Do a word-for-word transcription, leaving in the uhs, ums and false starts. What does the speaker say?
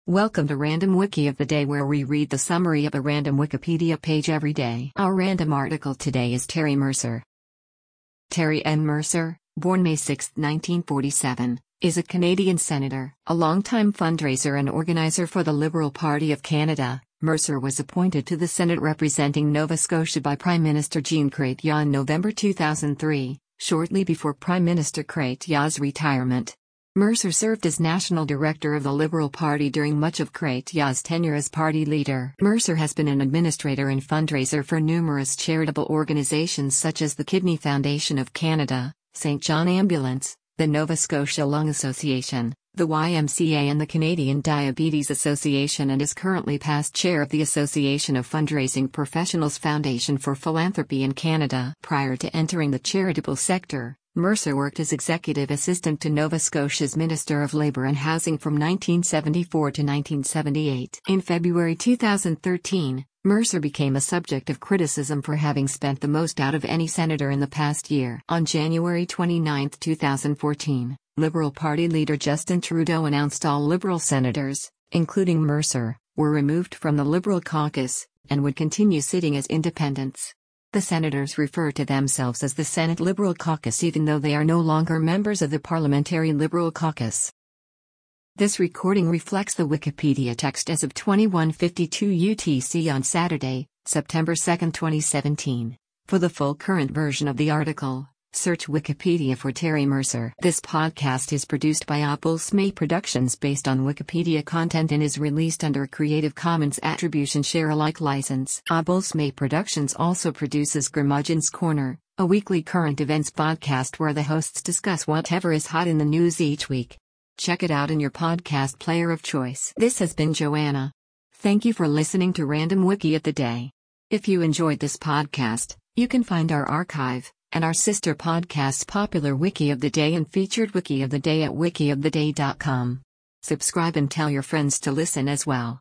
Welcome to Random Wiki of the Day, where we read the summary of a random Wikipedia page every day. Our random article today is Terry Mercer. Terry N. Mercer, born May sixth, nineteen forty-seven, is a Canadian senator, a longtime fundraiser and organizer for the Liberal Party of Canada. Mercer was appointed to the Senate representing Nova Scotia by Prime Minister Jean Chrétien in November two thousand three, shortly before Prime Minister Chrétien's retirement. Mercer served as National Director of the Liberal Party during much of Chrétien's tenure as party leader. Mercer has been an administrator and fundraiser for numerous charitable organizations such as the Kidney Foundation of Canada, Saint John Ambulance, the Nova Scotia Lung Association, the Y M C A and the Canadian Diabetes Association, and is currently past chair of the Association of Fundraising Professionals Foundation for Philanthropy in Canada. Prior to entering the charitable sector, Mercer worked as executive assistant to Nova Scotia's Minister of Labour and Housing from nineteen seventy-four to nineteen seventy-eight. In February two thousand thirteen, Mercer became a subject of criticism for having spent the most out of any senator in the past year. On January twenty-ninth, two thousand fourteen, Liberal Party leader Justin Trudeau announced all Liberal senators, including Mercer, were removed from the Liberal caucus and would continue sitting as independents. The senators refer to themselves as the Senate Liberal Caucus even though they are no longer members of the Parliamentary Liberal Caucus. This recording reflects the Wikipedia text as of twenty-one fifty-two U T C on Saturday, September second, twenty seventeen. For the full current version of the article, search Wikipedia for Terry Mercer. This podcast is produced by Oppulsme Productions based on Wikipedia content and is released under a Creative Commons Attribution Share Alike license. Oppulsme Productions also produces Curmudgeon's Corner, a weekly current events podcast where the hosts discuss whatever is hot in the news each week. Check it out in your podcast player of choice. This has been Joanna. Thank you for listening to Random Wiki of the Day. If you enjoyed this podcast, you can find our archive and our sister podcasts Popular Wiki of the Day and Featured Wiki of the Day at wiki of the day dot com. Subscribe and tell your friends to listen as well.